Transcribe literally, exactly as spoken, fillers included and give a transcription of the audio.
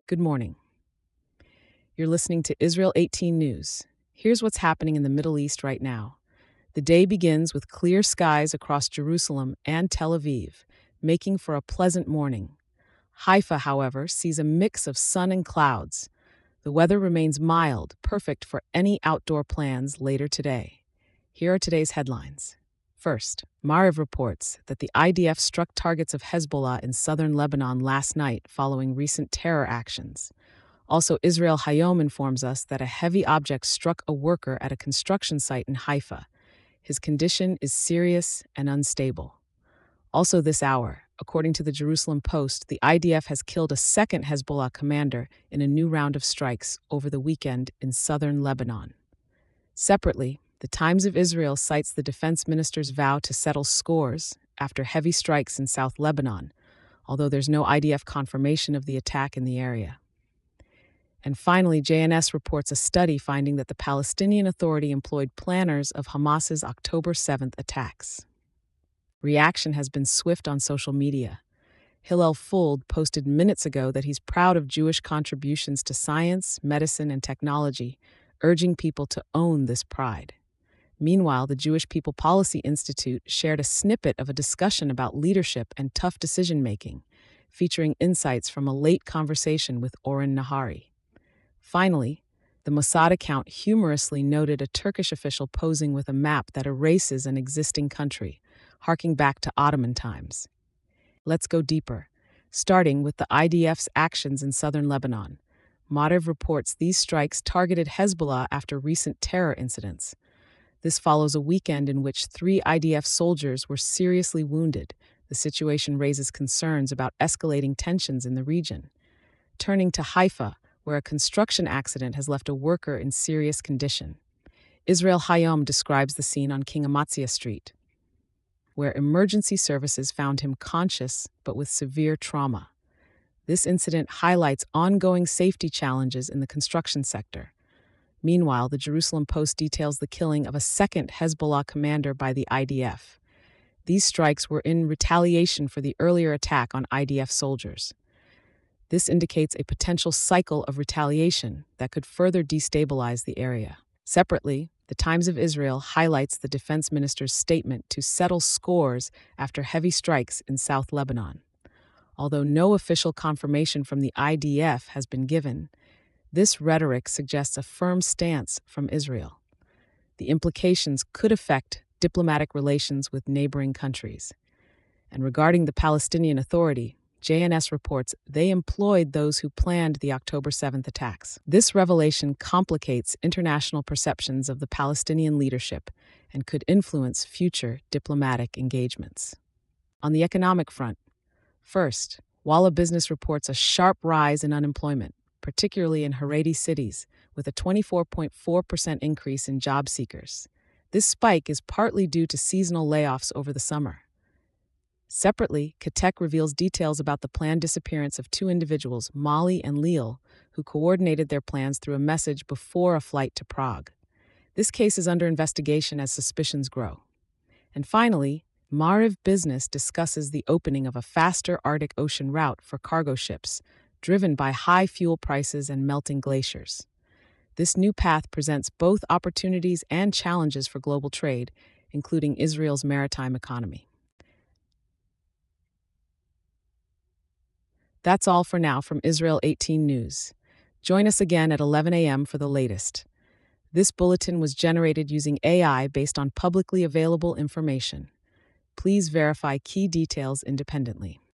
Good morning. You're listening to Israel eighteen News. Here's what's happening in the Middle East right now. The day begins with clear skies across Jerusalem and Tel Aviv, making for a pleasant morning. Haifa, however, sees a mix of sun and clouds. The weather remains mild, perfect for any outdoor plans later today. Here are today's headlines. First, Maariv reports that the I D F struck targets of Hezbollah in southern Lebanon last night following recent terror actions. Also, Israel Hayom informs us that a heavy object struck a worker at a construction site in Haifa. His condition is serious and unstable. Also this hour, according to the Jerusalem Post, the I D F has killed a second Hezbollah commander in a new round of strikes over the weekend in southern Lebanon. Separately, the Times of Israel cites the defense minister's vow to settle scores after heavy strikes in South Lebanon, although there's no I D F confirmation of the attack in the area. And finally, J N S reports a study finding that the Palestinian Authority employed planners of Hamas's October seventh attacks. Reaction has been swift on social media. Hillel Fuld posted minutes ago that he's proud of Jewish contributions to science, medicine, and technology, urging people to own this pride. Meanwhile, the Jewish People Policy Institute shared a snippet of a discussion about leadership and tough decision-making, featuring insights from a late conversation with Oren Nahari. Finally, the Mossad account humorously noted a Turkish official posing with a map that erases an existing country, harking back to Ottoman times. Let's go deeper, starting with the I D F's actions in southern Lebanon. Maariv reports these strikes targeted Hezbollah after recent terror incidents. This follows a weekend in which three I D F soldiers were seriously wounded. The situation raises concerns about escalating tensions in the region. Turning to Haifa, where a construction accident has left a worker in serious condition. Israel Hayom describes the scene on King Amatzia Street, where emergency services found him conscious but with severe trauma. This incident highlights ongoing safety challenges in the construction sector. Meanwhile, the Jerusalem Post details the killing of a second Hezbollah commander by the I D F. These strikes were in retaliation for the earlier attack on I D F soldiers. This indicates a potential cycle of retaliation that could further destabilize the area. Separately, the Times of Israel highlights the defense minister's statement to settle scores after heavy strikes in South Lebanon. Although no official confirmation from the I D F has been given, this rhetoric suggests a firm stance from Israel. The implications could affect diplomatic relations with neighboring countries. And regarding the Palestinian Authority, J N S reports they employed those who planned the October seventh attacks. This revelation complicates international perceptions of the Palestinian leadership and could influence future diplomatic engagements. On the economic front, first, Walla Business reports a sharp rise in unemployment, particularly in Haredi cities, with a twenty-four point four percent increase in job seekers. This spike is partly due to seasonal layoffs over the summer. Separately, Katek reveals details about the planned disappearance of two individuals, Molly and Leal, who coordinated their plans through a message before a flight to Prague. This case is under investigation as suspicions grow. And finally, Maariv Business discusses the opening of a faster Arctic Ocean route for cargo ships, driven by high fuel prices and melting glaciers. This new path presents both opportunities and challenges for global trade, including Israel's maritime economy. That's all for now from Israel eighteen News. Join us again at eleven a.m. for the latest. This bulletin was generated using A I based on publicly available information. Please verify key details independently.